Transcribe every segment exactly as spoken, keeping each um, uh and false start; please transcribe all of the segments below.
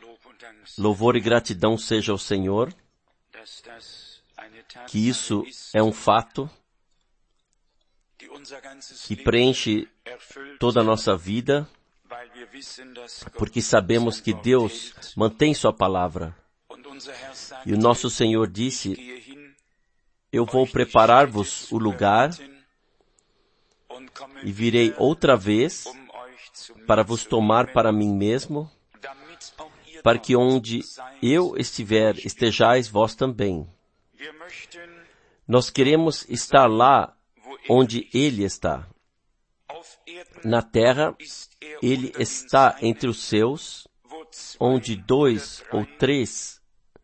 Louvor e gratidão seja ao Senhor, que isso é um fato que preenche toda a nossa vida, porque sabemos que Deus mantém sua palavra. E o nosso Senhor disse: eu vou preparar-vos o lugar e virei outra vez para vos tomar para mim mesmo, para que onde eu estiver, estejais vós também. Nós queremos estar lá onde Ele está. Na terra, Ele está entre os seus, onde dois ou três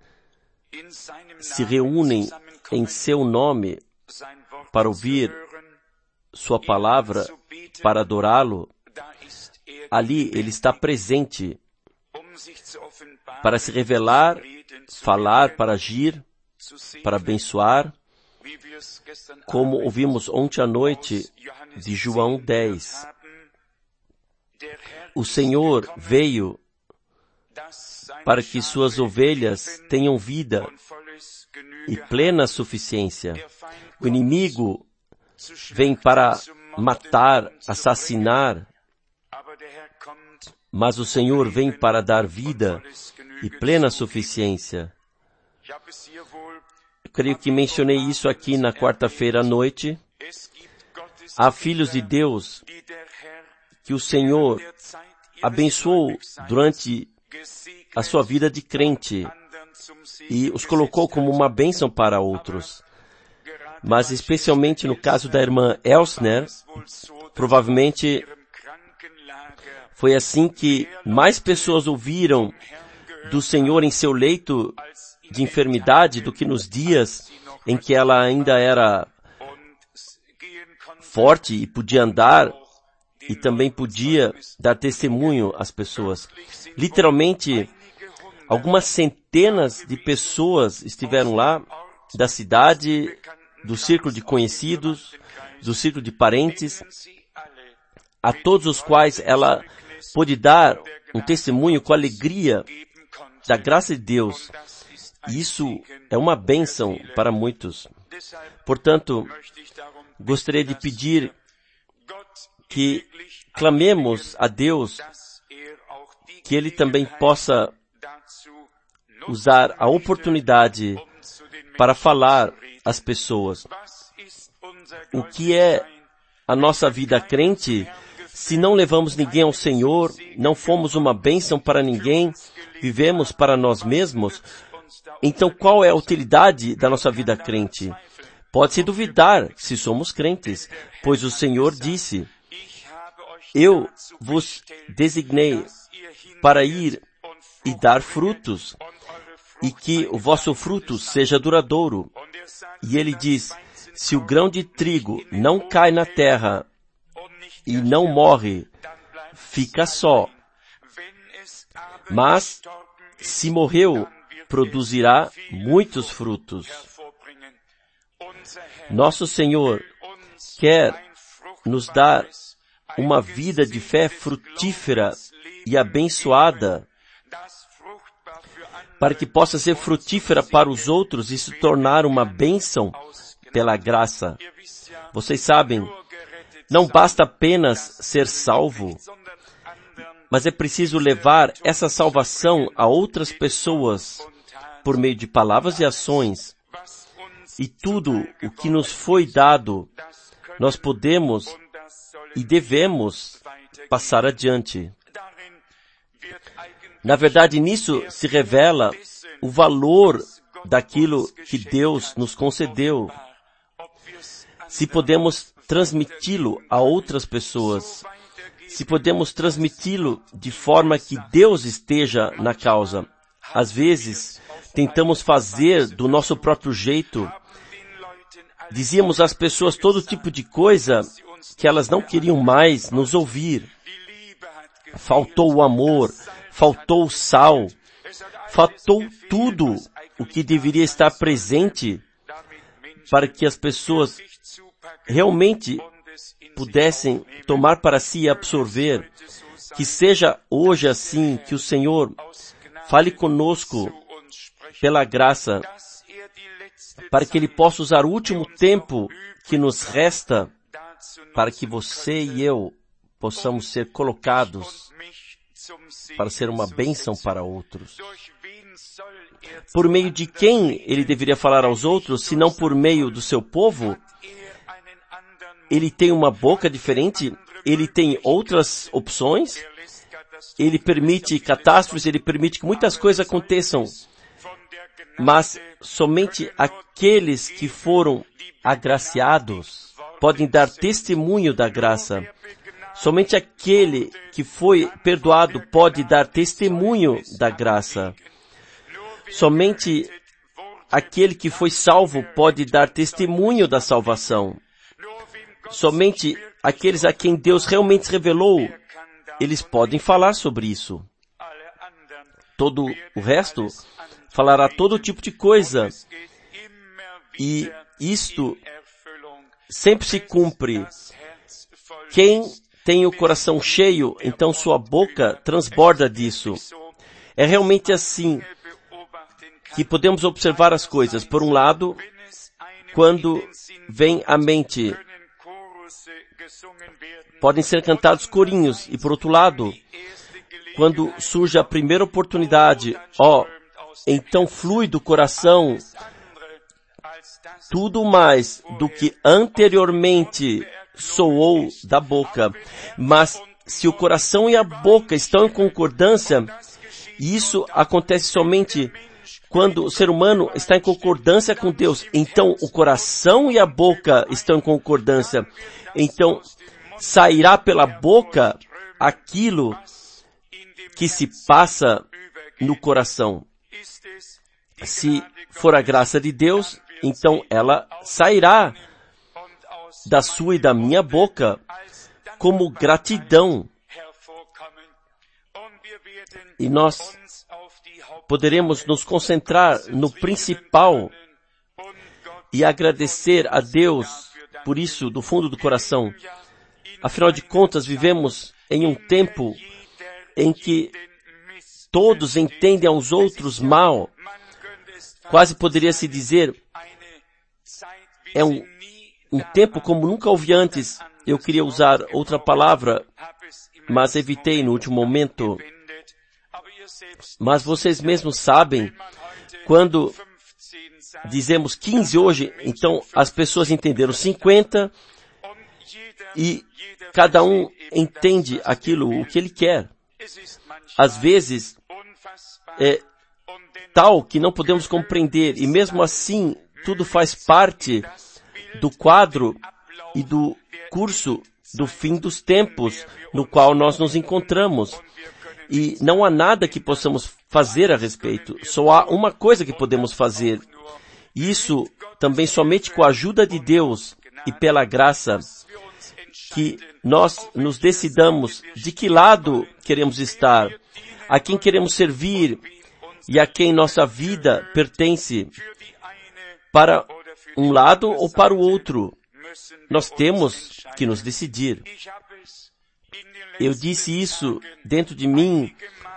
se reúnem em seu nome para ouvir sua palavra, para adorá-lo. Ali Ele está presente para se revelar, falar, para agir, para abençoar, como ouvimos ontem à noite de João dez. O Senhor veio para que suas ovelhas tenham vida e plena suficiência. O inimigo vem para matar, assassinar, mas o Senhor vem para dar vida e plena suficiência. Eu creio que mencionei isso aqui na quarta-feira à noite. Há filhos de Deus que o Senhor abençoou durante a sua vida de crente e os colocou como uma bênção para outros. Mas especialmente no caso da irmã Elsner, provavelmente foi assim que mais pessoas ouviram do Senhor em seu leito de enfermidade do que nos dias em que ela ainda era forte e podia andar e também podia dar testemunho às pessoas. Literalmente, algumas centenas de pessoas estiveram lá, da cidade, do círculo de conhecidos, do círculo de parentes, a todos os quais ela pôde dar um testemunho com alegria da graça de Deus. E isso é uma bênção para muitos. Portanto, gostaria de pedir que clamemos a Deus que Ele também possa usar a oportunidade para falar às pessoas. O que é a nossa vida crente se não levamos ninguém ao Senhor, não fomos uma bênção para ninguém, vivemos para nós mesmos? Então qual é a utilidade da nossa vida crente? Pode-se duvidar se somos crentes, pois o Senhor disse: eu vos designei para ir e dar frutos, e que o vosso fruto seja duradouro. E ele diz: se o grão de trigo não cai na terra e não morre, fica só. Mas, se morreu, produzirá muitos frutos. Nosso Senhor quer nos dar uma vida de fé frutífera e abençoada, para que possa ser frutífera para os outros e se tornar uma bênção pela graça. Vocês sabem, não basta apenas ser salvo, mas é preciso levar essa salvação a outras pessoas por meio de palavras e ações. E tudo o que nos foi dado, nós podemos e devemos passar adiante. Na verdade, nisso se revela o valor daquilo que Deus nos concedeu. Se podemos transmiti-lo a outras pessoas, se podemos transmiti-lo de forma que Deus esteja na causa. Às vezes, tentamos fazer do nosso próprio jeito. Dizíamos às pessoas todo tipo de coisa que elas não queriam mais nos ouvir. Faltou o amor, faltou o sal, faltou tudo o que deveria estar presente para que as pessoas realmente pudessem tomar para si e absorver. Que seja hoje assim, que o Senhor fale conosco pela graça, para que Ele possa usar o último tempo que nos resta, para que você e eu possamos ser colocados para ser uma bênção para outros. Por meio de quem Ele deveria falar aos outros, se não por meio do seu povo? Ele tem uma boca diferente? Ele tem outras opções? Ele permite catástrofes, Ele permite que muitas coisas aconteçam. Mas somente aqueles que foram agraciados podem dar testemunho da graça. Somente aquele que foi perdoado pode dar testemunho da graça. Somente aquele que foi salvo pode dar testemunho da salvação. Somente aqueles a quem Deus realmente revelou, eles podem falar sobre isso. Todo o resto falará todo tipo de coisa. E isto sempre se cumpre. Quem tem o coração cheio, então sua boca transborda disso. É realmente assim que podemos observar as coisas. Por um lado, quando vem à mente, podem ser cantados corinhos. E por outro lado, quando surge a primeira oportunidade, ó, então flui do coração tudo mais do que anteriormente soou da boca. Mas se o coração e a boca estão em concordância, e isso acontece somente quando o ser humano está em concordância com Deus, então o coração e a boca estão em concordância. Então sairá pela boca aquilo que se passa no coração. Se for a graça de Deus, então ela sairá da sua e da minha boca como gratidão. E nós poderemos nos concentrar no principal e agradecer a Deus por isso do fundo do coração. Afinal de contas, vivemos em um tempo em que todos entendem aos outros mal. Quase poderia se dizer, é um, um tempo como nunca houve antes. Eu queria usar outra palavra, mas evitei no último momento. Mas vocês mesmos sabem, quando dizemos quinze hoje, então as pessoas entenderam cinquenta e cada um entende aquilo, o que ele quer. Às vezes, é tal que não podemos compreender e mesmo assim tudo faz parte do quadro e do curso do fim dos tempos no qual nós nos encontramos. E não há nada que possamos fazer a respeito. Só há uma coisa que podemos fazer. Isso também somente com a ajuda de Deus e pela graça que nós nos decidamos de que lado queremos estar, a quem queremos servir e a quem nossa vida pertence, para um lado ou para o outro. Nós temos que nos decidir. Eu disse isso dentro de mim,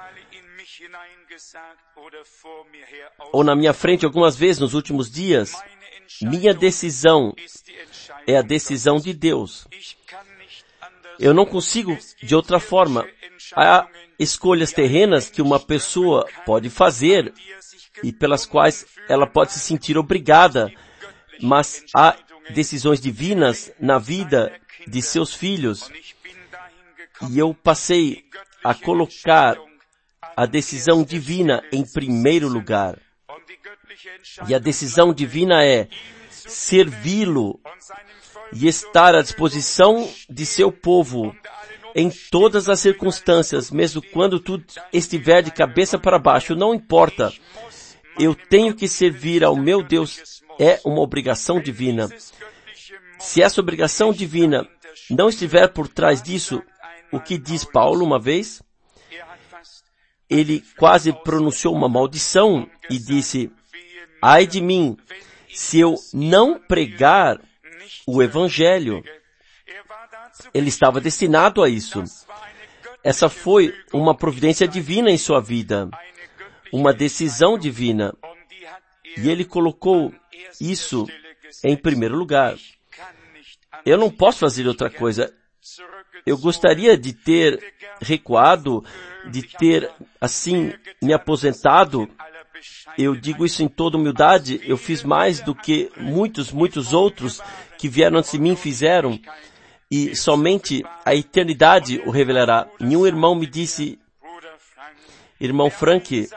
ou na minha frente algumas vezes nos últimos dias. Minha decisão é a decisão de Deus. Eu não consigo de outra forma. Há escolhas terrenas que uma pessoa pode fazer e pelas quais ela pode se sentir obrigada, mas há decisões divinas na vida de seus filhos. E eu passei a colocar a decisão divina em primeiro lugar. E a decisão divina é servi-lo e estar à disposição de seu povo em todas as circunstâncias, mesmo quando tudo estiver de cabeça para baixo, não importa. Eu tenho que servir ao meu Deus. É uma obrigação divina. Se essa obrigação divina não estiver por trás disso, o que diz Paulo uma vez? Ele quase pronunciou uma maldição e disse, ai de mim, se eu não pregar o Evangelho. Ele estava destinado a isso. Essa foi uma providência divina em sua vida. uma decisão divina. E Ele colocou isso em primeiro lugar. Eu não posso fazer outra coisa. Eu gostaria de ter recuado, de ter, assim, me aposentado. Eu digo isso em toda humildade. Eu fiz mais do que muitos, muitos outros que vieram antes de mim fizeram. E somente a eternidade o revelará. E um irmão me disse, irmão Frank,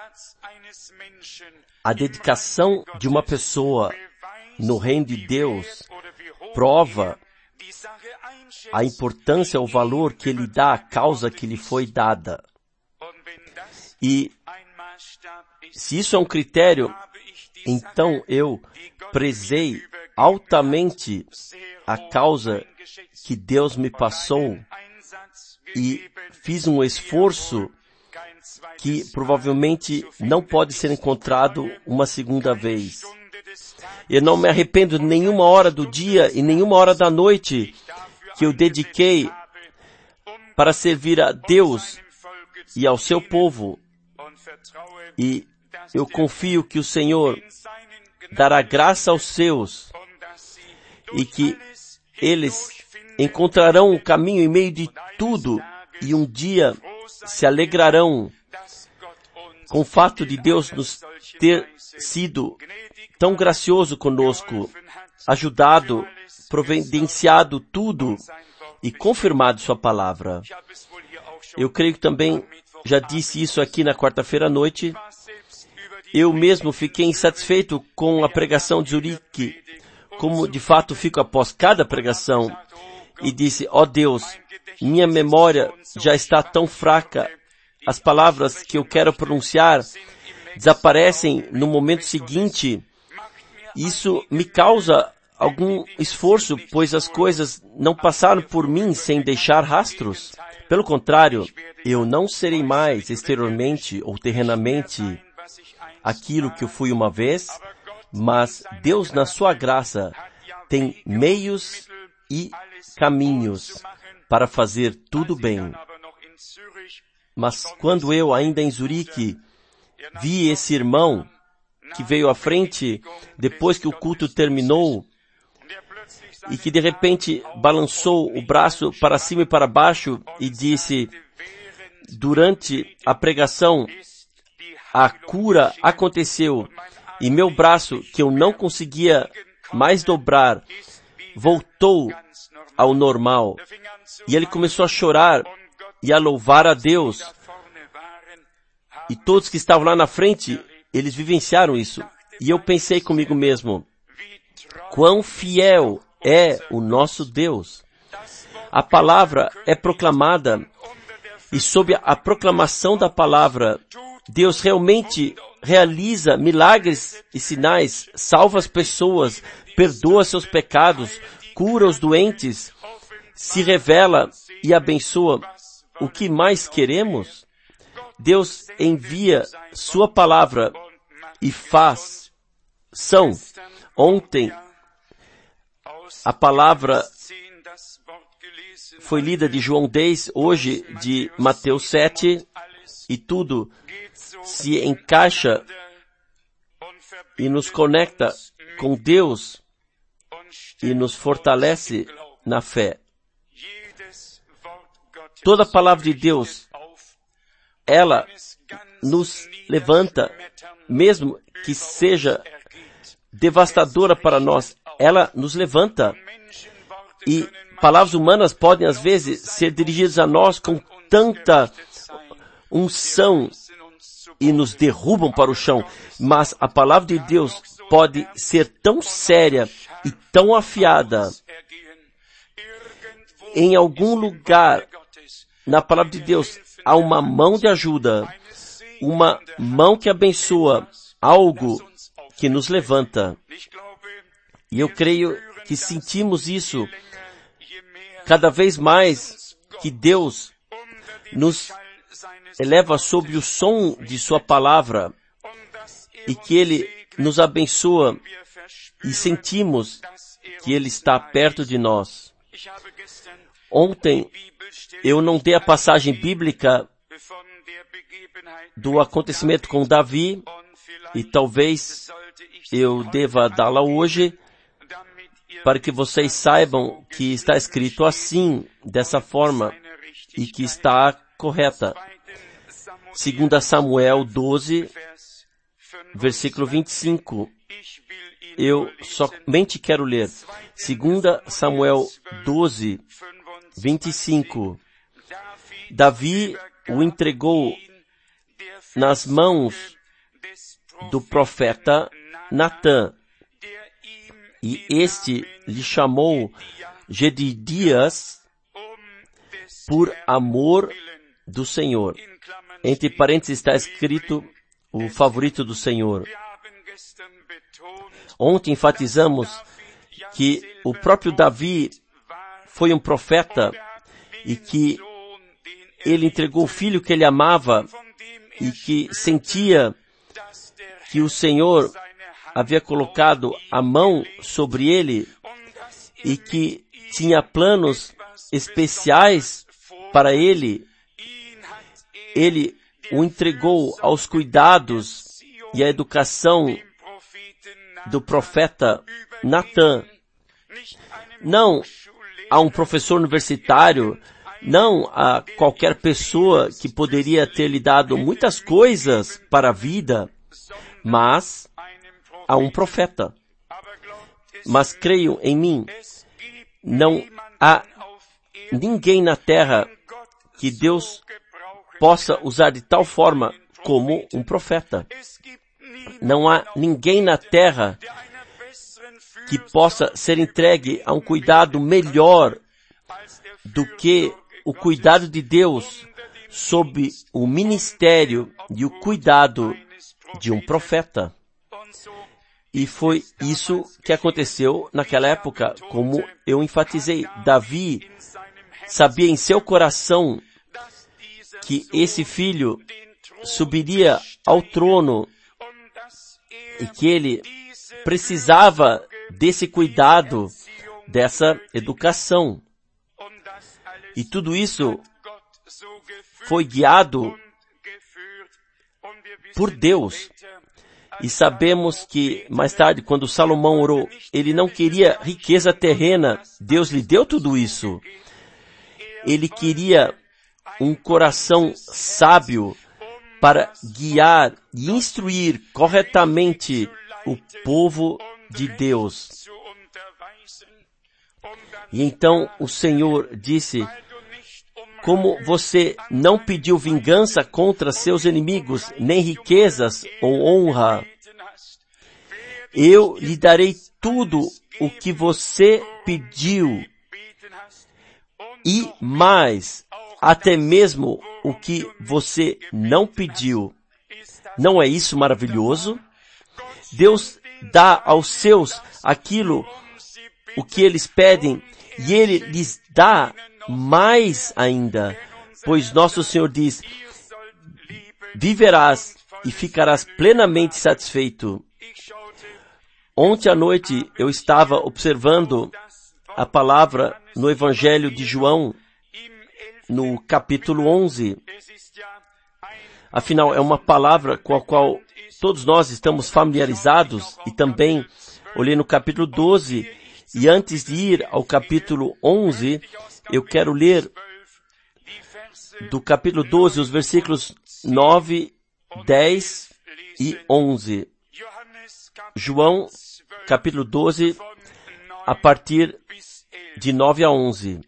a dedicação de uma pessoa no reino de Deus prova a importância, o valor que ele dá à causa que lhe foi dada. E se isso é um critério, então eu prezei altamente a causa que Deus me passou e fiz um esforço que provavelmente não pode ser encontrado uma segunda vez. Eu não me arrependo de nenhuma hora do dia e nenhuma hora da noite que eu dediquei para servir a Deus e ao seu povo. E eu confio que o Senhor dará graça aos seus e que eles encontrarão um caminho em meio de tudo e um dia se alegrarão com o fato de Deus nos ter sido tão gracioso conosco, ajudado, providenciado tudo e confirmado sua palavra. Eu creio que também já disse isso aqui na quarta-feira à noite. Eu mesmo fiquei insatisfeito com a pregação de Zurique, como de fato fico após cada pregação, e disse, ó Deus, minha memória já está tão fraca, as palavras que eu quero pronunciar desaparecem no momento seguinte. Isso me causa algum esforço, pois as coisas não passaram por mim sem deixar rastros. Pelo contrário, eu não serei mais exteriormente ou terrenamente aquilo que eu fui uma vez, mas Deus, na sua graça, tem meios e caminhos para fazer tudo bem. Mas quando eu, ainda em Zurique, vi esse irmão que veio à frente depois que o culto terminou e que de repente balançou o braço para cima e para baixo e disse, durante a pregação, a cura aconteceu e meu braço, que eu não conseguia mais dobrar, voltou ao normal. E ele começou a chorar e a louvar a Deus. E todos que estavam lá na frente, eles vivenciaram isso. E eu pensei comigo mesmo, quão fiel é o nosso Deus. A palavra é proclamada e sob a proclamação da palavra, Deus realmente realiza milagres e sinais, salva as pessoas, perdoa seus pecados, cura os doentes, se revela e abençoa. O que mais queremos? Deus envia sua palavra e faz. São. Ontem, a palavra foi lida de João dez, hoje de Mateus sete, e tudo se encaixa e nos conecta com Deus e nos fortalece na fé. Toda a palavra de Deus, ela nos levanta, mesmo que seja devastadora para nós, ela nos levanta. E palavras humanas podem às vezes ser dirigidas a nós com tanta unção e nos derrubam para o chão, mas a palavra de Deus pode ser tão séria e tão afiada. Em algum lugar, na palavra de Deus, há uma mão de ajuda, uma mão que abençoa, algo que nos levanta. E eu creio que sentimos isso cada vez mais, que Deus nos eleva sobre o som de sua palavra e que Ele nos abençoa e sentimos que Ele está perto de nós. Ontem eu não dei a passagem bíblica do acontecimento com Davi, e talvez eu deva dá-la hoje, para que vocês saibam que está escrito assim, dessa forma, e que está correta. Segunda Samuel doze, versículo vinte e cinco. Eu somente quero ler. Segunda Samuel doze, vinte e cinco. Davi o entregou nas mãos do profeta Natã, e este lhe chamou Gedidias por amor do Senhor. Entre parênteses está escrito o favorito do Senhor. Ontem enfatizamos que o próprio Davi foi um profeta e que ele entregou o filho que ele amava e que sentia que o Senhor havia colocado a mão sobre ele e que tinha planos especiais para ele. Ele o entregou aos cuidados e à educação do profeta Natã. Não a um professor universitário, não a qualquer pessoa que poderia ter lhe dado muitas coisas para a vida, mas a um profeta. Mas creio em mim, não há ninguém na terra que Deus possa usar de tal forma como um profeta. Não há ninguém na terra que possa ser entregue a um cuidado melhor do que o cuidado de Deus sob o ministério e o cuidado de um profeta. E foi isso que aconteceu naquela época, como eu enfatizei. Davi sabia em seu coração que esse filho subiria ao trono e que ele precisava desse cuidado, dessa educação. E tudo isso foi guiado por Deus. E sabemos que, mais tarde, quando Salomão orou, ele não queria riqueza terrena. Deus lhe deu tudo isso. Ele queria um coração sábio para guiar e instruir corretamente o povo de Deus. E então o Senhor disse: como você não pediu vingança contra seus inimigos, nem riquezas ou honra, eu lhe darei tudo o que você pediu, e mais, até mesmo o que você não pediu. Não é isso maravilhoso? Deus dá aos seus aquilo o que eles pedem, e Ele lhes dá mais ainda, pois nosso Senhor diz: viverás e ficarás plenamente satisfeito. Ontem à noite eu estava observando a palavra no Evangelho de João, no capítulo onze. Afinal, é uma palavra com a qual todos nós estamos familiarizados, e também olhei no capítulo doze, e antes de ir ao capítulo onze, eu quero ler do capítulo doze os versículos nove, dez e onze. João, capítulo doze, a partir de nove a onze.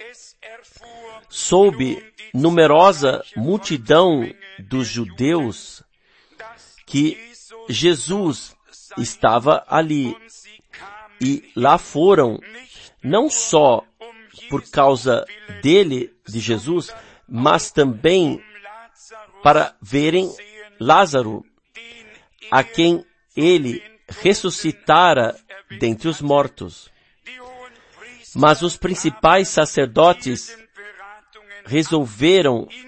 Soube numerosa multidão dos judeus que Jesus estava ali, e lá foram, não só por causa dele, de Jesus, mas também para verem Lázaro, a quem ele ressuscitara dentre os mortos. Mas os principais sacerdotes resolveram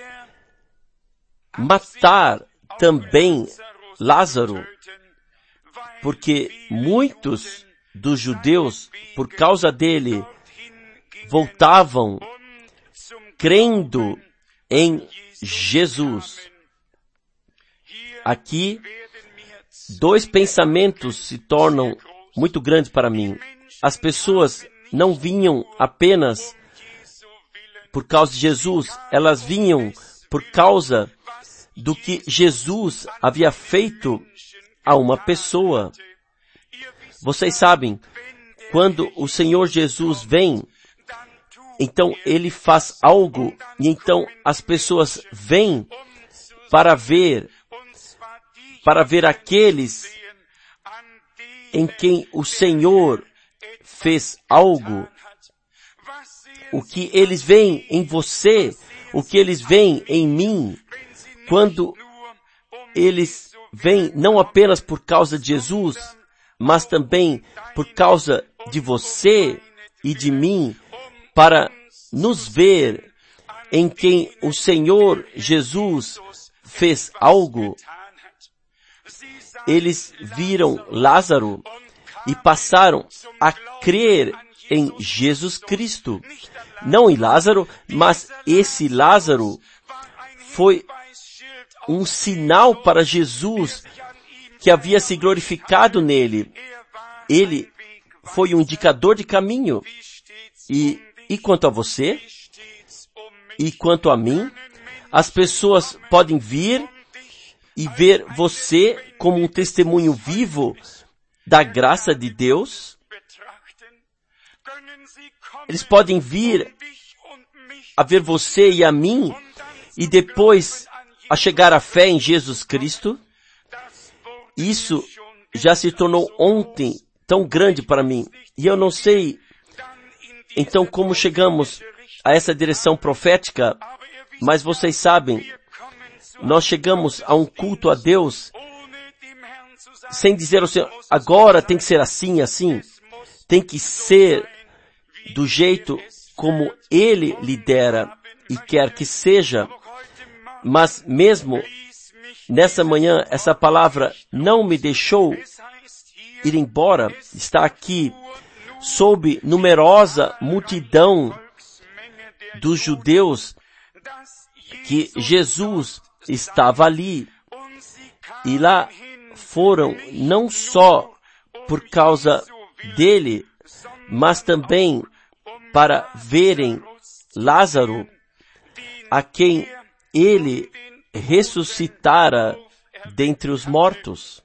matar também Lázaro, porque muitos dos judeus, por causa dele, voltavam crendo em Jesus. Aqui, dois pensamentos se tornam muito grandes para mim. As pessoas não vinham apenas por causa de Jesus, elas vinham por causa do que Jesus havia feito a uma pessoa. Vocês sabem, quando o Senhor Jesus vem, então Ele faz algo, e então as pessoas vêm para ver, para ver aqueles em quem o Senhor fez algo. O que eles veem em você, o que eles veem em mim, quando eles vêm não apenas por causa de Jesus, mas também por causa de você e de mim, para nos ver em quem o Senhor Jesus fez algo. Eles viram Lázaro e passaram a crer em Jesus Cristo. Não em Lázaro, mas esse Lázaro foi um sinal para Jesus que havia se glorificado nele. Ele foi um indicador de caminho. E, e quanto a você? E quanto a mim? As pessoas podem vir e ver você como um testemunho vivo da graça de Deus. Eles podem vir a ver você e a mim e depois a chegar à fé em Jesus Cristo. Isso já se tornou ontem tão grande para mim. E eu não sei, então, como chegamos a essa direção profética, mas vocês sabem, nós chegamos a um culto a Deus sem dizer ao Senhor, agora tem que ser assim, assim. Tem que ser do jeito como Ele lidera e quer que seja. Mas mesmo nessa manhã, essa palavra não me deixou ir embora. Está aqui, sob numerosa multidão dos judeus, que Jesus estava ali. E lá foram não só por causa dele, mas também para verem Lázaro, a quem ele ressuscitara dentre os mortos.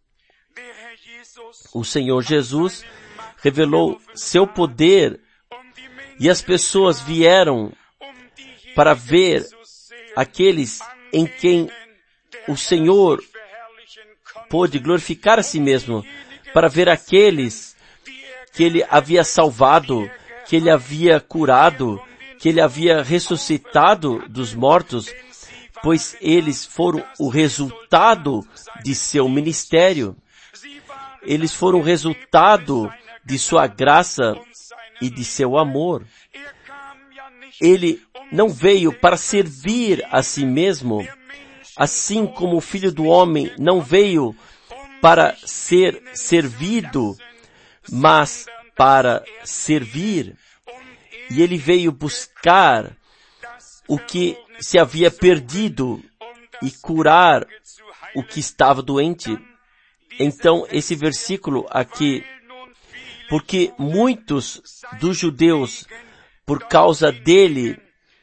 O Senhor Jesus revelou seu poder e as pessoas vieram para ver aqueles em quem o Senhor pôde glorificar a si mesmo, para ver aqueles que Ele havia salvado, que Ele havia curado, que Ele havia ressuscitado dos mortos, pois eles foram o resultado de seu ministério. Eles foram o resultado de sua graça e de seu amor. Ele não veio para servir a si mesmo, assim como o Filho do Homem não veio para ser servido, mas para servir. E ele veio buscar o que se havia perdido e curar o que estava doente. Então, esse versículo aqui, porque muitos dos judeus, por causa dele,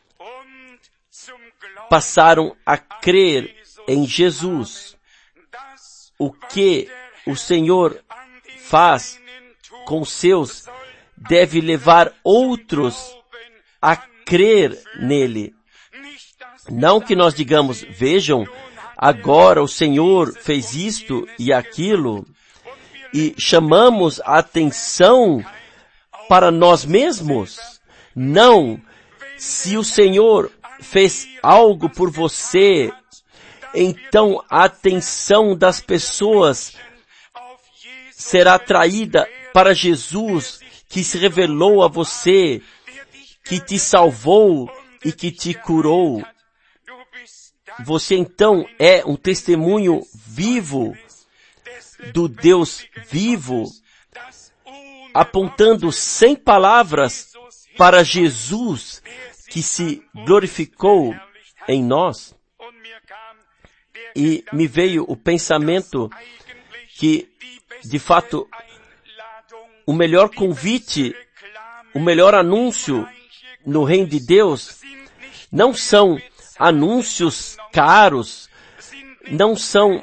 passaram a crer em Jesus. O que o Senhor faz com os seus deve levar outros a crer nele. Não que nós digamos, vejam, agora o Senhor fez isto e aquilo, e chamamos a atenção para nós mesmos. Não, se o Senhor fez algo por você, então a atenção das pessoas será atraída para Jesus, que se revelou a você, que te salvou e que te curou. Você então é um testemunho vivo do Deus vivo, apontando sem palavras para Jesus, que se glorificou em nós. E me veio o pensamento que, de fato, o melhor convite, o melhor anúncio no reino de Deus não são anúncios caros, não são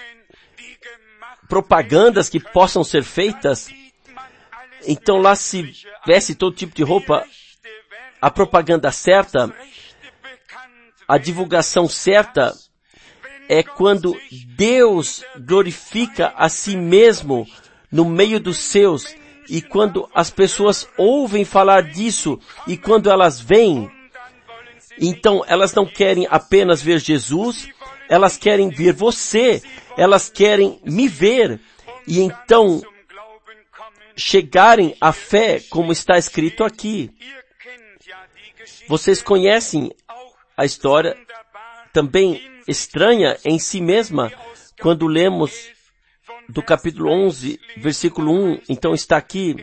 propagandas que possam ser feitas. Então lá se veste todo tipo de roupa, a propaganda certa, a divulgação certa é quando Deus glorifica a si mesmo no meio dos seus, e quando as pessoas ouvem falar disso, e quando elas veem, então elas não querem apenas ver Jesus, elas querem ver você, elas querem me ver, e então chegarem à fé, como está escrito aqui. Vocês conhecem a história, também estranha em si mesma, quando lemos do capítulo onze, versículo um, então está aqui: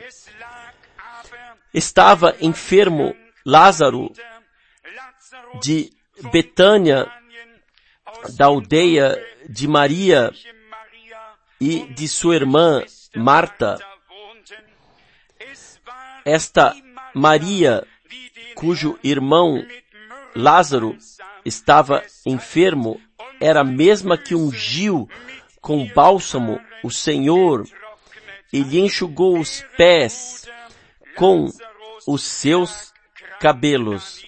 estava enfermo Lázaro de Betânia, da aldeia de Maria e de sua irmã Marta. Esta Maria, cujo irmão Lázaro estava enfermo, era a mesma que ungiu com bálsamo o Senhor e lhe enxugou os pés com os seus cabelos.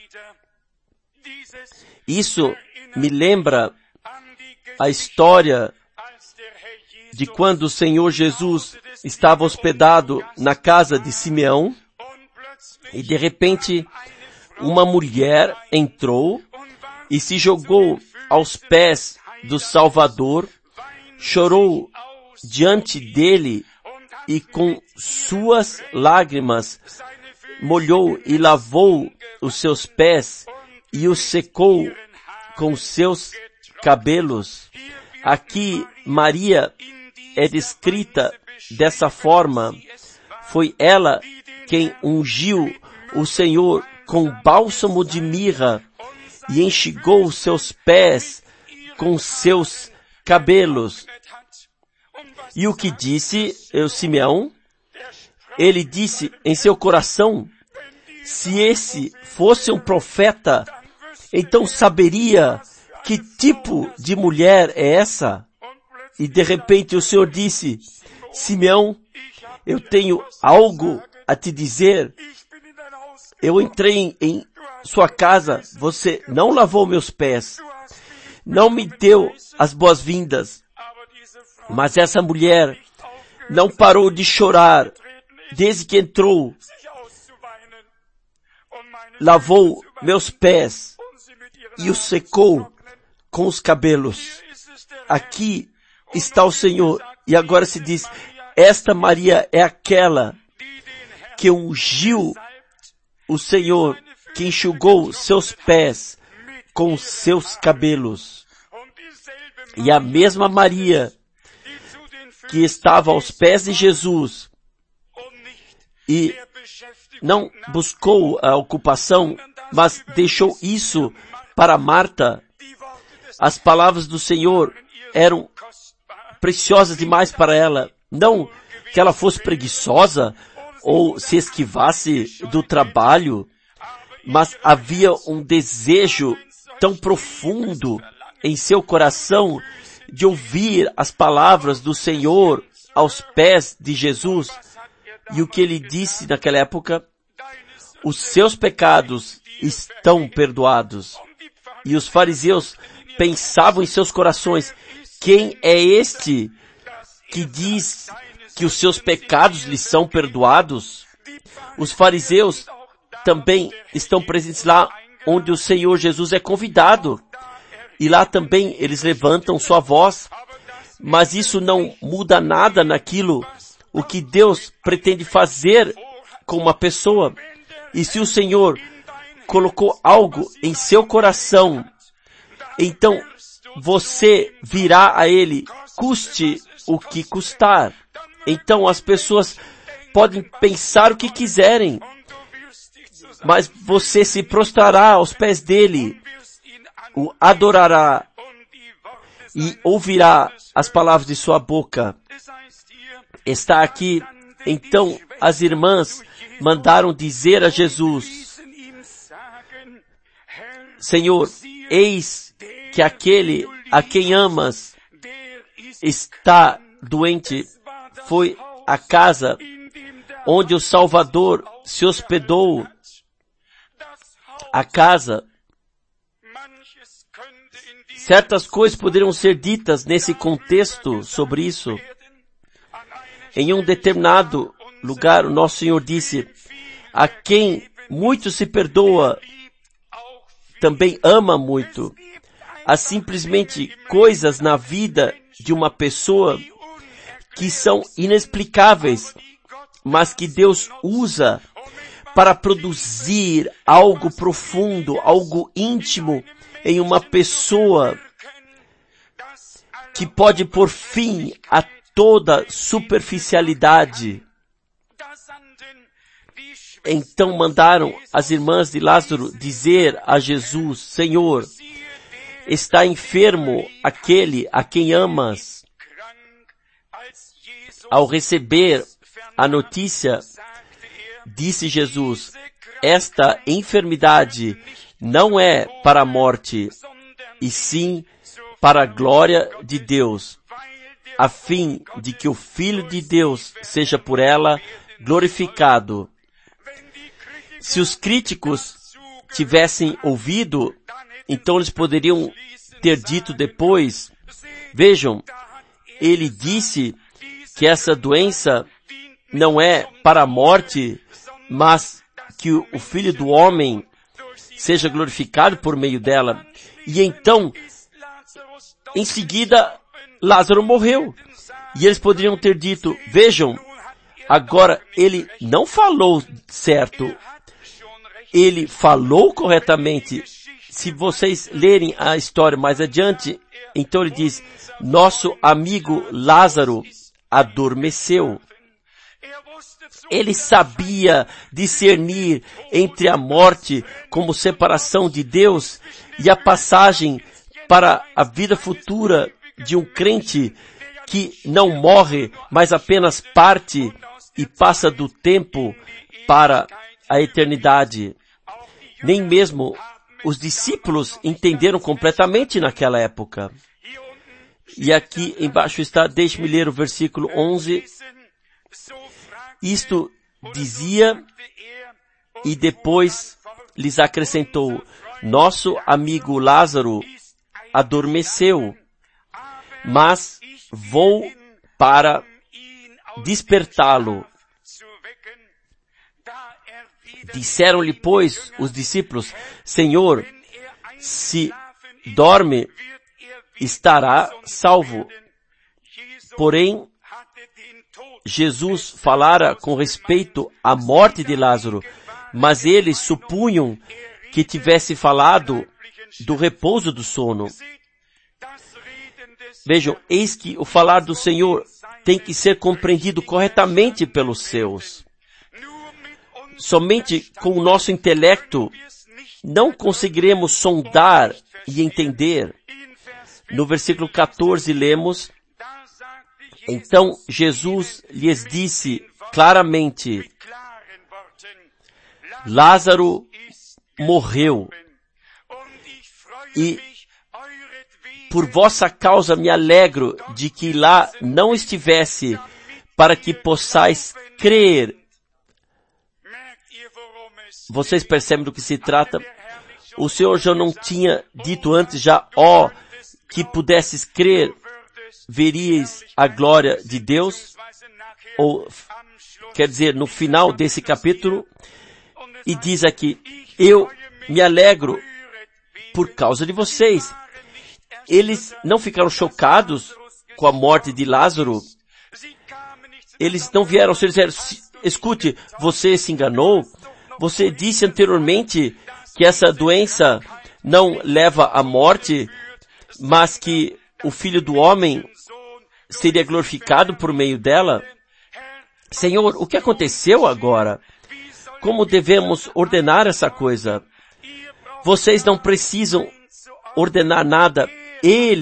Isso me lembra a história de quando o Senhor Jesus estava hospedado na casa de Simeão e de repente uma mulher entrou e se jogou aos pés do Salvador, chorou diante dele e com suas lágrimas molhou e lavou os seus pés e os secou com seus cabelos. Aqui Maria é descrita dessa forma. Foi ela quem ungiu o Senhor com bálsamo de mirra e enxugou os seus pés com seus cabelos. E o que disse o Simeão? Ele disse em seu coração: se esse fosse um profeta, então saberia que tipo de mulher é essa. E de repente o Senhor disse: Simeão, eu tenho algo a te dizer. Eu entrei em, em sua casa, você não lavou meus pés, não me deu as boas-vindas, mas essa mulher não parou de chorar desde que entrou, lavou meus pés e os secou com os cabelos. Aqui está o Senhor, e agora se diz, esta Maria é aquela que ungiu o Senhor, que enxugou seus pés com seus cabelos. E a mesma Maria que estava aos pés de Jesus e não buscou a ocupação, mas deixou isso para Marta. As palavras do Senhor eram preciosas demais para ela. Não que ela fosse preguiçosa ou se esquivasse do trabalho, mas havia um desejo tão profundo em seu coração de ouvir as palavras do Senhor aos pés de Jesus. E o que ele disse naquela época? Os seus pecados estão perdoados. E os fariseus pensavam em seus corações, quem é este que diz que os seus pecados lhe são perdoados? Os fariseus também estão presentes lá onde o Senhor Jesus é convidado. E lá também eles levantam sua voz, mas isso não muda nada naquilo o que Deus pretende fazer com uma pessoa. E se o Senhor colocou algo em seu coração, então você virá a Ele, custe o que custar. Então as pessoas podem pensar o que quiserem, mas você se prostrará aos pés dele, o adorará, e ouvirá as palavras de sua boca. Está aqui, então as irmãs mandaram dizer a Jesus: Senhor, eis que aquele a quem amas está doente. Foi a casa onde o Salvador se hospedou. A casa. Certas coisas poderiam ser ditas nesse contexto sobre isso. Em um determinado lugar, o nosso Senhor disse: a quem muito se perdoa, também ama muito. Há simplesmente coisas na vida de uma pessoa que são inexplicáveis, mas que Deus usa para produzir algo profundo, algo íntimo em uma pessoa que pode pôr fim a toda superficialidade. Então mandaram as irmãs de Lázaro dizer a Jesus: Senhor, está enfermo aquele a quem amas. Ao receber a notícia, disse Jesus: esta enfermidade não é para a morte, e sim para a glória de Deus, a fim de que o Filho de Deus seja por ela glorificado. Se os críticos tivessem ouvido, então eles poderiam ter dito depois: vejam, ele disse que essa doença não é para a morte, mas que o Filho do Homem seja glorificado por meio dela. E então, em seguida, Lázaro morreu. E eles poderiam ter dito: vejam, agora ele não falou certo. Ele falou corretamente. Se vocês lerem a história mais adiante, então ele diz: nosso amigo Lázaro adormeceu. Ele sabia discernir entre a morte como separação de Deus e a passagem para a vida futura de um crente que não morre, mas apenas parte e passa do tempo para a eternidade. Nem mesmo os discípulos entenderam completamente naquela época. E aqui embaixo está, deixe-me ler o versículo onze. Isto dizia, e depois lhes acrescentou: nosso amigo Lázaro adormeceu, mas vou para despertá-lo. Disseram-lhe, pois, os discípulos: Senhor, se dorme, estará salvo. Porém, Jesus falara com respeito à morte de Lázaro, mas eles supunham que tivesse falado do repouso do sono. Vejam, eis que o falar do Senhor tem que ser compreendido corretamente pelos seus. Somente com o nosso intelecto não conseguiremos sondar e entender. No versículo catorze lemos: então Jesus lhes disse claramente: Lázaro morreu, e por vossa causa me alegro de que lá não estivesse, para que possais crer. Vocês percebem do que se trata? O Senhor já não tinha dito antes já, ó, que pudesses crer, veríeis a glória de Deus? Ou, quer dizer, no final desse capítulo, e diz aqui: eu me alegro por causa de vocês. Eles não ficaram chocados com a morte de Lázaro. Eles não vieram ao Senhor e disseram: escute, você se enganou. Você disse anteriormente que essa doença não leva à morte, mas que o Filho do Homem seria glorificado por meio dela. Senhor, o que aconteceu agora? Como devemos ordenar essa coisa? Vocês não precisam ordenar nada. Ele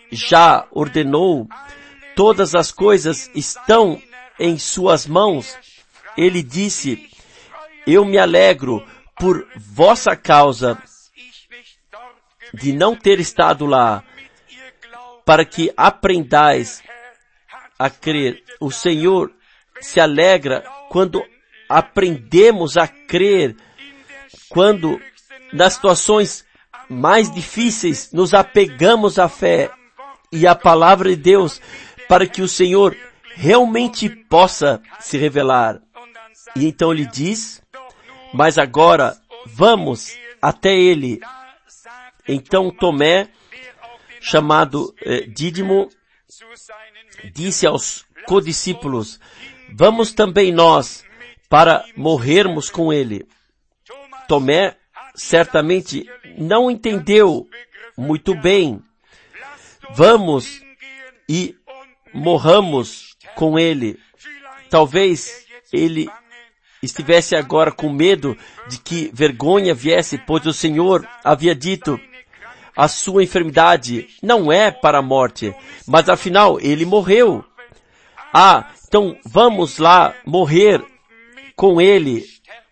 já ordenou, todas as coisas estão em suas mãos. Ele disse, eu me alegro por vossa causa de não ter estado lá, para que aprendais a crer. O Senhor se alegra quando aprendemos a crer, quando nas situações mais difíceis nos apegamos à fé e à palavra de Deus, para que o Senhor realmente possa se revelar. E então ele diz, mas agora vamos até ele. Então Tomé, chamado eh, Dídimo, disse aos codiscípulos, vamos também nós para morrermos com ele. Tomé certamente não entendeu muito bem. Vamos e morramos com ele. Talvez ele estivesse agora com medo de que vergonha viesse, pois o Senhor havia dito, a sua enfermidade não é para a morte, mas afinal ele morreu. Ah, então vamos lá morrer com ele.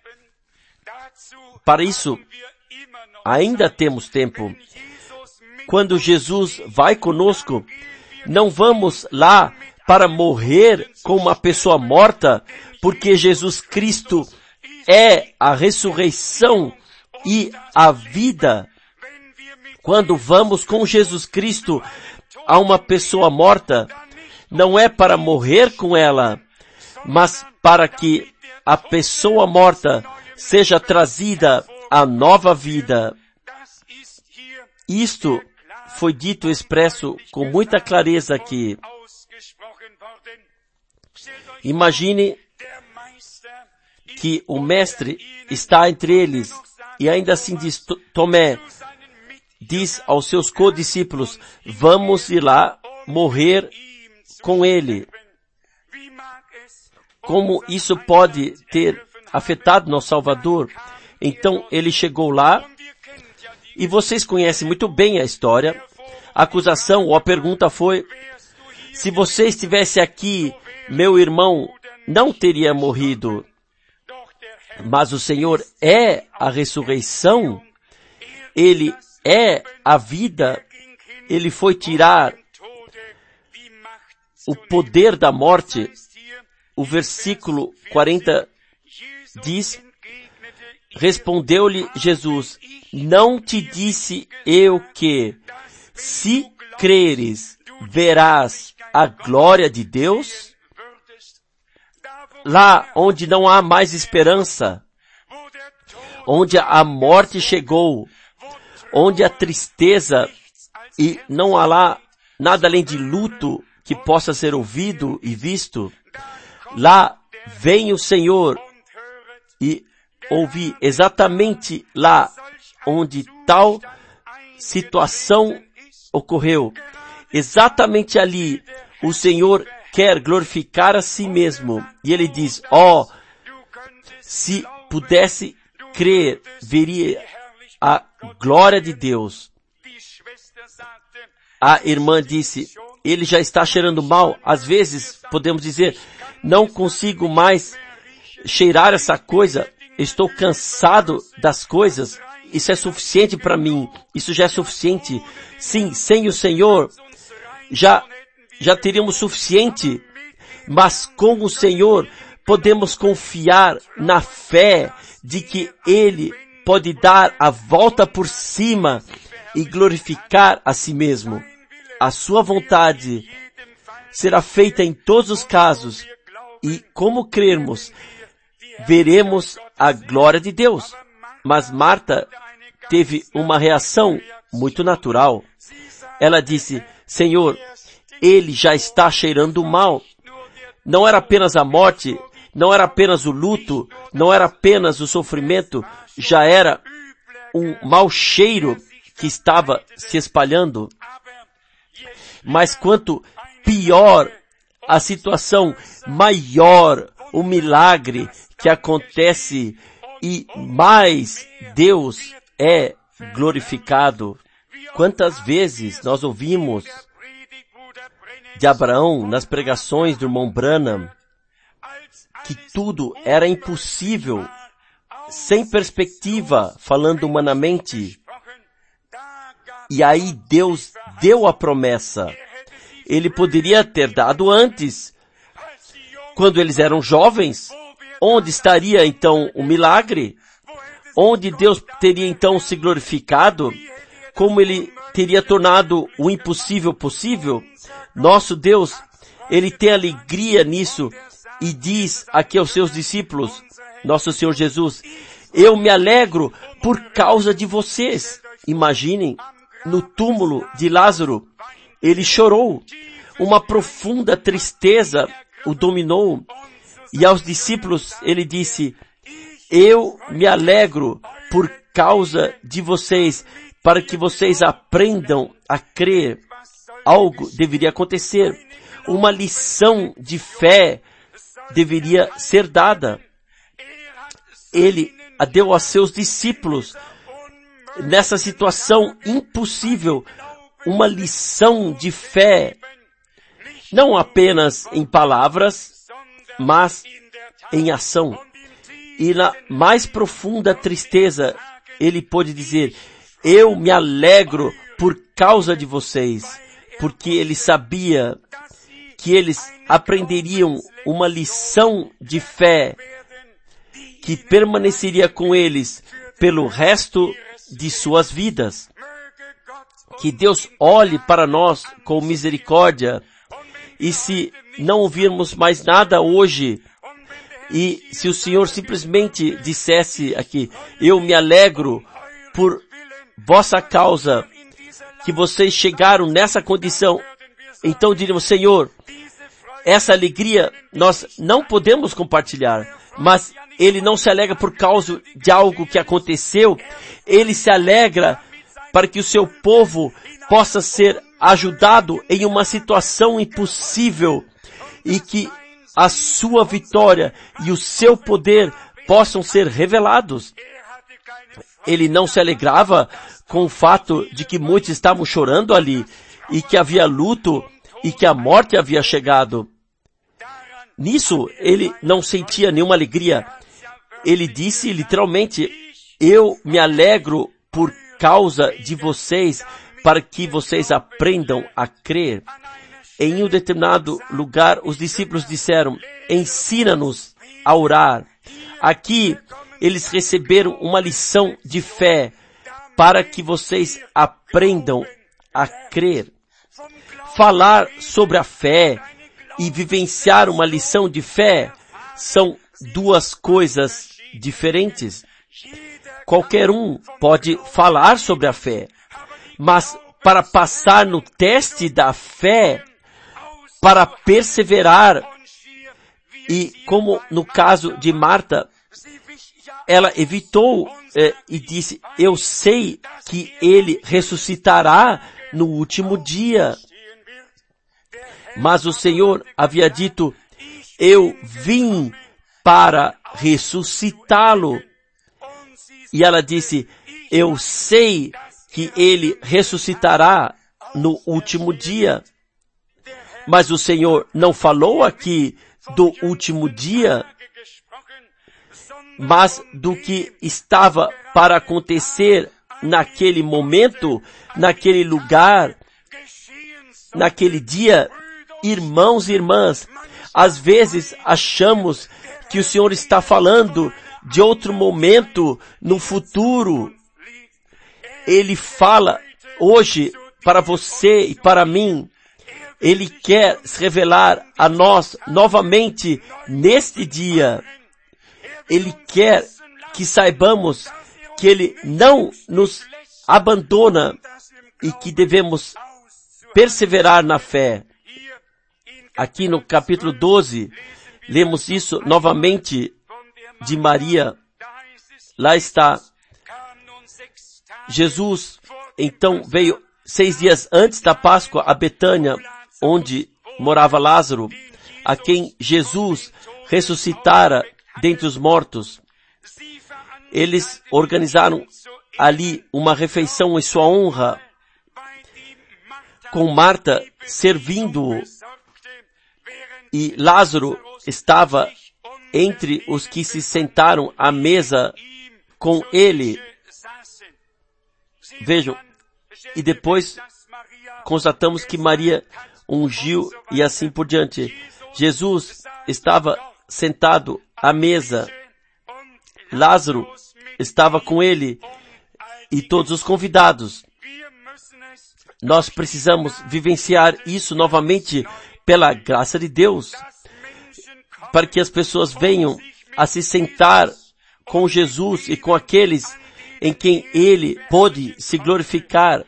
Para isso, ainda temos tempo. Quando Jesus vai conosco, não vamos lá para morrer com uma pessoa morta, porque Jesus Cristo é a ressurreição e a vida. Quando vamos com Jesus Cristo a uma pessoa morta, não é para morrer com ela, mas para que a pessoa morta seja trazida à nova vida. Isto foi dito e expresso com muita clareza aqui. Imagine que o mestre está entre eles e ainda assim diz, Tomé, diz aos seus codiscípulos, vamos ir lá morrer com ele. Como isso pode ter afetado nosso Salvador? Então ele chegou lá e vocês conhecem muito bem a história. A acusação ou a pergunta foi, se você estivesse aqui, meu irmão não teria morrido. Mas o Senhor é a ressurreição, Ele é a vida, Ele foi tirar o poder da morte. O versículo quarenta diz, respondeu-lhe Jesus, não te disse eu que, se creres, verás a glória de Deus? Lá onde não há mais esperança, onde a morte chegou, onde a tristeza e não há lá nada além de luto que possa ser ouvido e visto, lá vem o Senhor e ouvi exatamente lá onde tal situação ocorreu. Exatamente ali, o Senhor quer glorificar a si mesmo. E ele diz, ó, oh, se pudesse crer, veria a glória de Deus. A irmã disse, ele já está cheirando mal. Às vezes, podemos dizer, não consigo mais cheirar essa coisa. Estou cansado das coisas. Isso é suficiente para mim. Isso já é suficiente. Sim, sem o Senhor, já, já teríamos suficiente. Mas com o Senhor, podemos confiar na fé de que Ele pode dar a volta por cima e glorificar a si mesmo. A sua vontade será feita em todos os casos. E como crermos, veremos a glória de Deus. Mas Marta teve uma reação muito natural. Ela disse, Senhor, ele já está cheirando mal. Não era apenas a morte, não era apenas o luto, não era apenas o sofrimento, já era um mau cheiro que estava se espalhando. Mas quanto pior a situação, maior o milagre que acontece e mais Deus é glorificado. Quantas vezes nós ouvimos de Abraão, nas pregações do irmão Branham, que tudo era impossível, sem perspectiva, falando humanamente. E aí Deus deu a promessa. Ele poderia ter dado antes, quando eles eram jovens. Onde estaria então o milagre? Onde Deus teria então se glorificado? Como Ele teria tornado o impossível possível? Nosso Deus, Ele tem alegria nisso e diz aqui aos seus discípulos, nosso Senhor Jesus, eu me alegro por causa de vocês. Imaginem, no túmulo de Lázaro, ele chorou. Uma profunda tristeza o dominou. E aos discípulos ele disse, eu me alegro por causa de vocês, para que vocês aprendam a crer. Algo deveria acontecer. Uma lição de fé deveria ser dada. Ele a deu a seus discípulos, nessa situação impossível, uma lição de fé, não apenas em palavras, mas em ação. E na mais profunda tristeza, ele pôde dizer, eu me alegro por causa de vocês, porque ele sabia que eles aprenderiam uma lição de fé que permaneceria com eles pelo resto de suas vidas. Que Deus olhe para nós com misericórdia, e se não ouvirmos mais nada hoje, e se o Senhor simplesmente dissesse aqui, eu me alegro por vossa causa, que vocês chegaram nessa condição, então diríamos, Senhor, essa alegria nós não podemos compartilhar, mas Ele não se alegra por causa de algo que aconteceu, Ele se alegra para que o seu povo possa ser ajudado em uma situação impossível e que a sua vitória e o seu poder possam ser revelados. Ele não se alegrava com o fato de que muitos estavam chorando ali e que havia luto e que a morte havia chegado. Nisso ele não sentia nenhuma alegria. Ele disse literalmente, eu me alegro por causa de vocês, para que vocês aprendam a crer. Em um determinado lugar, os discípulos disseram, ensina-nos a orar. Aqui, eles receberam uma lição de fé, para que vocês aprendam a crer. Falar sobre a fé e vivenciar uma lição de fé são duas coisas diferentes. Qualquer um pode falar sobre a fé, mas para passar no teste da fé, para perseverar, e como no caso de Marta, ela evitou eh, e disse, eu sei que ele ressuscitará no último dia. Mas o Senhor havia dito, eu vim para ressuscitá-lo. E ela disse, eu sei que ele ressuscitará no último dia. Mas o Senhor não falou aqui do último dia, mas do que estava para acontecer naquele momento, naquele lugar, naquele dia. Irmãos e irmãs, às vezes achamos que o Senhor está falando de outro momento no futuro. Ele fala hoje para você e para mim. Ele quer se revelar a nós novamente neste dia. Ele quer que saibamos que Ele não nos abandona e que devemos perseverar na fé. Aqui no capítulo doze, lemos isso novamente de Maria. Lá está. Jesus, então, veio seis dias antes da Páscoa a Betânia, onde morava Lázaro, a quem Jesus ressuscitara dentre os mortos. Eles organizaram ali uma refeição em sua honra, com Marta servindo E Lázaro estava entre os que se sentaram à mesa com ele. Vejam, e depois constatamos que Maria ungiu e assim por diante. Jesus estava sentado à mesa. Lázaro estava com ele e todos os convidados. Nós precisamos vivenciar isso novamente pela graça de Deus, para que as pessoas venham a se sentar com Jesus e com aqueles em quem Ele pôde se glorificar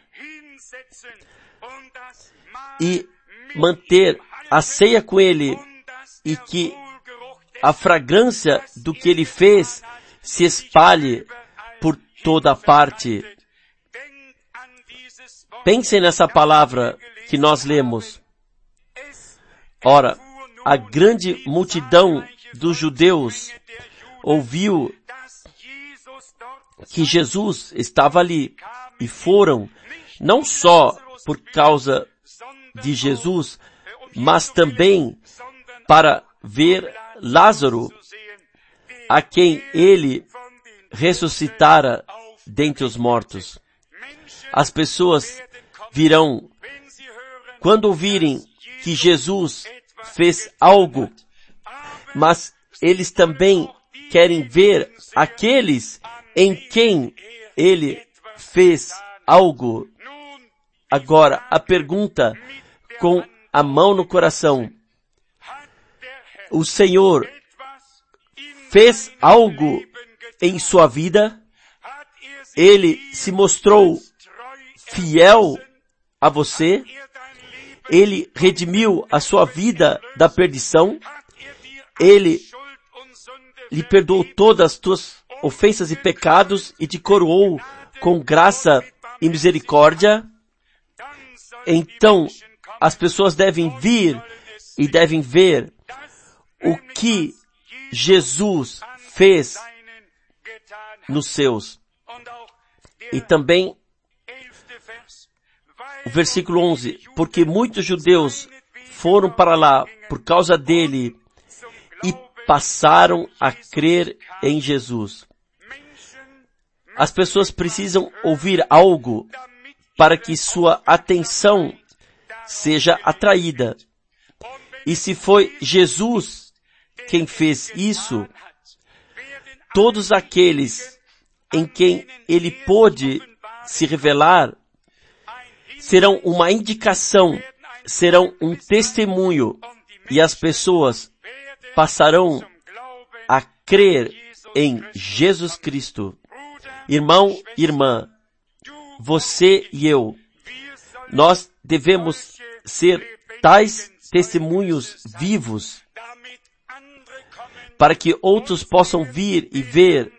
e manter a ceia com Ele, e que a fragrância do que Ele fez se espalhe por toda parte. Pensem nessa palavra que nós lemos. Ora, a grande multidão dos judeus ouviu que Jesus estava ali, e foram não só por causa de Jesus, mas também para ver Lázaro, a quem ele ressuscitara dentre os mortos. As pessoas virão quando ouvirem que Jesus fez algo, mas eles também querem ver aqueles em quem ele fez algo. Agora, a pergunta com a mão no coração: o Senhor fez algo em sua vida? Ele se mostrou fiel a você? Ele redimiu a sua vida da perdição? Ele lhe perdoou todas as tuas ofensas e pecados e te coroou com graça e misericórdia? Então, as pessoas devem vir e devem ver o que Jesus fez nos seus. E também o versículo onze, porque muitos judeus foram para lá por causa dele e passaram a crer em Jesus. As pessoas precisam ouvir algo para que sua atenção seja atraída. E se foi Jesus quem fez isso, todos aqueles em quem ele pôde se revelar serão uma indicação, serão um testemunho, e as pessoas passarão a crer em Jesus Cristo. Irmão, irmã, você e eu, nós devemos ser tais testemunhos vivos para que outros possam vir e ver,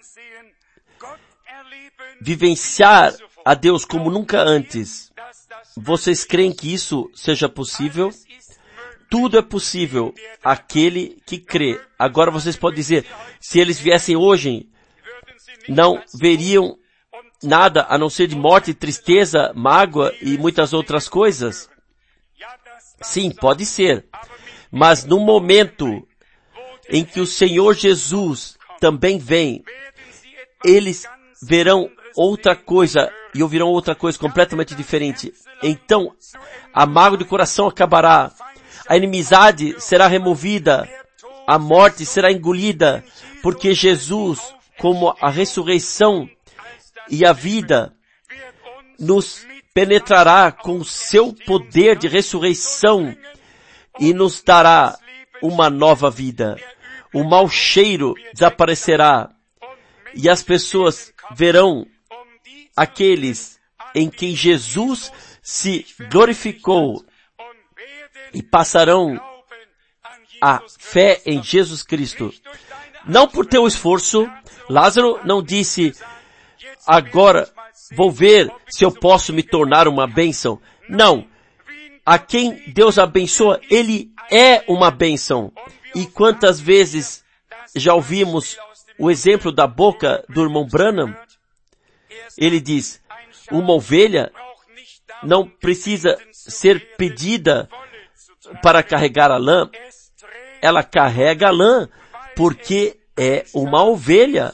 vivenciar a Deus como nunca antes. Vocês creem que isso seja possível? Tudo é possível àquele que crê. Agora vocês podem dizer, se eles viessem hoje, não veriam nada a não ser de morte, tristeza, mágoa e muitas outras coisas? Sim, pode ser. Mas no momento em que o Senhor Jesus também vem, eles verão outra coisa e ouvirão outra coisa completamente diferente. Então, a mágoa do coração acabará, a inimizade será removida, a morte será engolida, porque Jesus, como a ressurreição e a vida, nos penetrará com o seu poder de ressurreição e nos dará uma nova vida. O mau cheiro desaparecerá e as pessoas verão aqueles em quem Jesus se glorificou e passarão a fé em Jesus Cristo. Não por teu esforço. Lázaro não disse, agora vou ver se eu posso me tornar uma bênção. Não. A quem Deus abençoa, ele é uma bênção. E quantas vezes já ouvimos o exemplo da boca do irmão Branham? Ele diz, uma ovelha não precisa ser pedida para carregar a lã. ela carrega a lã, porque é uma ovelha.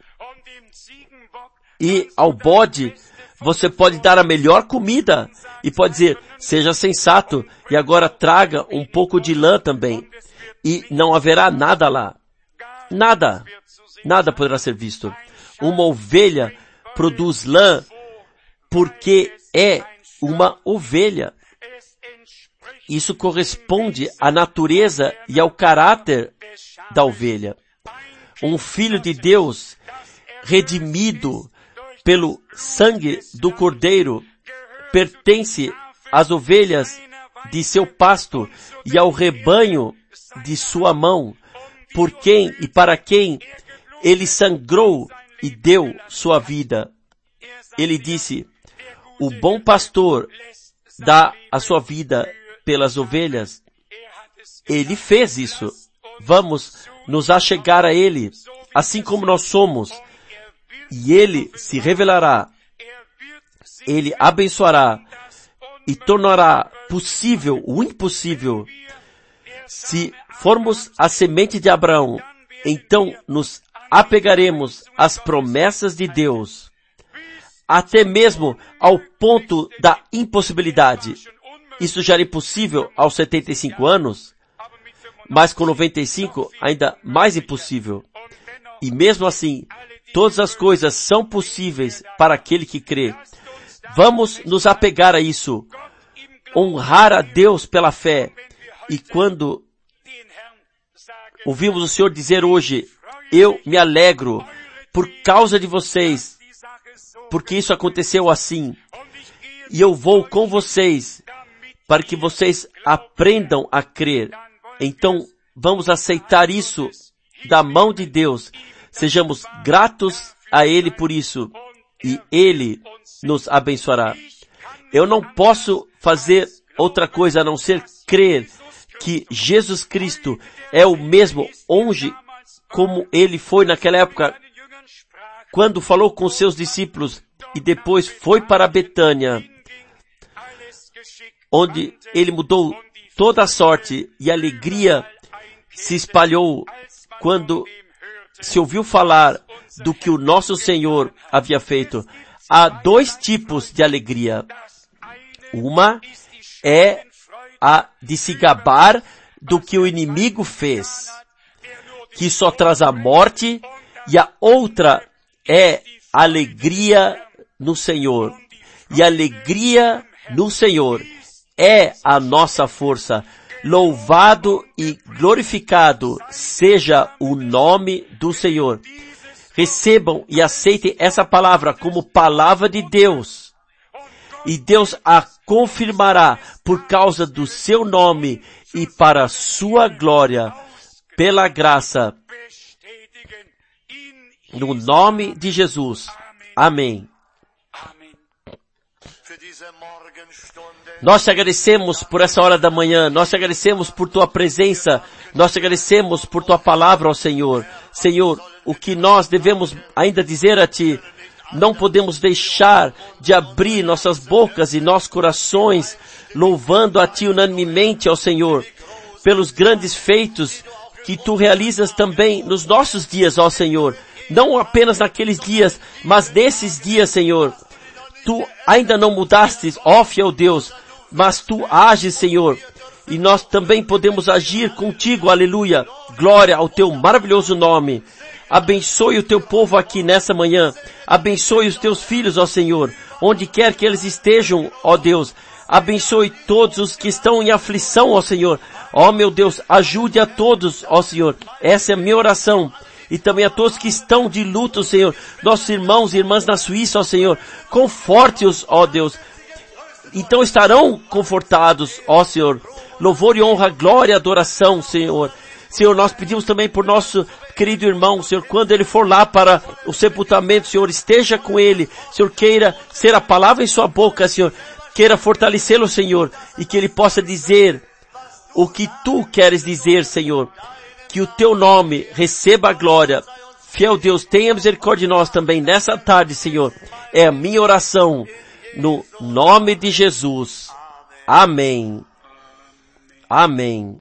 E ao bode, você pode dar a melhor comida e pode dizer, seja sensato e agora traga um pouco de lã também. E não haverá nada lá. Nada. Nada poderá ser visto. Uma ovelha produz lã porque é uma ovelha. Isso corresponde à natureza e ao caráter da ovelha. Um filho de Deus, redimido pelo sangue do Cordeiro, pertence às ovelhas de seu pasto e ao rebanho de sua mão, por quem e para quem ele sangrou e deu sua vida. Ele disse, o bom pastor dá a sua vida pelas ovelhas. Ele fez isso. Vamos nos achegar a Ele, assim como nós somos, e Ele se revelará. Ele abençoará e tornará possível o impossível. Se formos a semente de Abraão, então nos apegaremos às promessas de Deus, até mesmo ao ponto da impossibilidade. Isso já era impossível aos setenta e cinco anos, mas com noventa e cinco ainda mais impossível. E mesmo assim, todas as coisas são possíveis para aquele que crê. Vamos nos apegar a isso, honrar a Deus pela fé. E quando ouvimos o Senhor dizer hoje, eu me alegro por causa de vocês, porque isso aconteceu assim, e eu vou com vocês, para que vocês aprendam a crer. Então, vamos aceitar isso da mão de Deus. Sejamos gratos a Ele por isso. E Ele nos abençoará. Eu não posso fazer outra coisa a não ser crer que Jesus Cristo é o mesmo hoje como Ele foi naquela época, quando falou com seus discípulos e depois foi para Betânia, onde Ele mudou toda a sorte e a alegria se espalhou quando se ouviu falar do que o nosso Senhor havia feito. Há dois tipos de alegria. Uma é a de se gabar do que o inimigo fez, que só traz a morte, e a outra é a alegria no Senhor. E a alegria no Senhor é a nossa força. Louvado e glorificado seja o nome do Senhor. Recebam e aceitem essa palavra como palavra de Deus. E Deus a confirmará por causa do seu nome e para a sua glória, pela graça. No nome de Jesus. Amém. Nós te agradecemos por essa hora da manhã, nós te agradecemos por tua presença, nós te agradecemos por tua palavra, ó Senhor. Senhor, o que nós devemos ainda dizer a ti, não podemos deixar de abrir nossas bocas e nossos corações, louvando a ti unanimemente, ó Senhor, pelos grandes feitos que tu realizas também nos nossos dias, ó Senhor. Não apenas naqueles dias, mas nesses dias, Senhor. Tu ainda não mudaste, ó fiel Deus, mas tu ages, Senhor, e nós também podemos agir contigo, aleluia. Glória ao teu maravilhoso nome. Abençoe o teu povo aqui nessa manhã. Abençoe os teus filhos, ó Senhor, onde quer que eles estejam, ó Deus. Abençoe todos os que estão em aflição, ó Senhor. Ó meu Deus, ajude a todos, ó Senhor. Essa é a minha oração. E também a todos que estão de luto, Senhor. Nossos irmãos e irmãs na Suíça, ó Senhor. Conforte-os, ó Deus. Então estarão confortados, ó Senhor. Louvor e honra, glória e adoração, Senhor. Senhor, nós pedimos também por nosso querido irmão, Senhor, quando ele for lá para o sepultamento, Senhor, esteja com ele. Senhor, queira ser a palavra em sua boca, Senhor. Queira fortalecê-lo, Senhor. E que ele possa dizer o que tu queres dizer, Senhor. Que o teu nome receba a glória. Fiel Deus, tenha misericórdia de nós também nessa tarde, Senhor. É a minha oração. No nome de Jesus. Amém. Amém.